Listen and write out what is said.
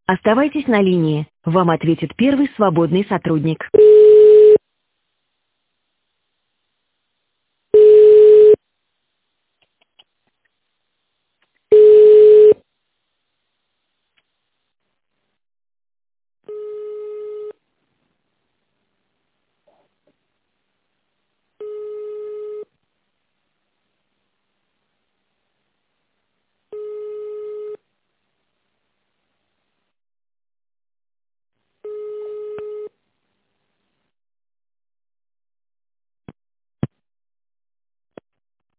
Оставайтесь на линии. Вам ответит первый свободный сотрудник.